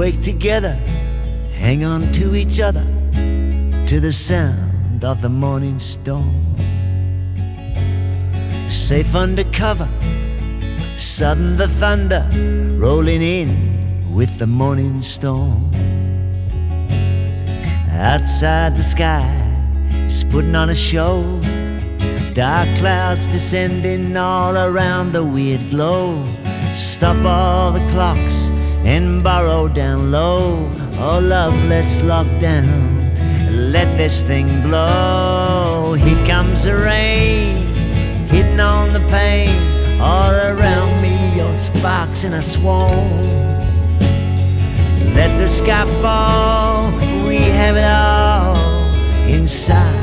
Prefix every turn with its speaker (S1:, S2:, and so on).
S1: wake together, hang on to each other, to the sound of the morning storm. Safe under cover, sudden the thunder, rolling in with the morning storm. Outside the sky is putting on a show, dark clouds descending all around the weird glow. Stop all the clocks and burrow down low. Oh love, let's lock down, let this thing blow. Here comes the rain, hitting on the pane. All around me your sparks in a swarm. Let the sky fall, we have it all inside